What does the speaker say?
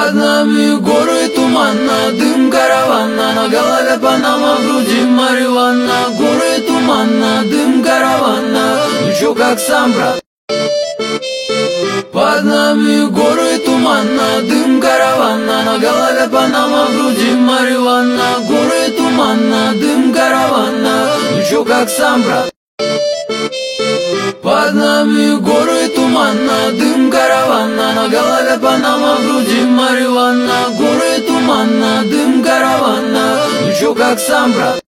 Под нами горы туманно, дым каравана, на голове панама, в груди марихуана. Горы туманно, дым каравана, ну чё как сам, брат? Под нами горы туманно, дым каравана, на голове панама, в груди марихуана. Горы туманно, дым каравана, ну чё как сам, брат? Под нами горы туманно, дым каравана, на голове панама, в груди марихуана. Горы туманно, дым каравана, ну чё как сам, брат?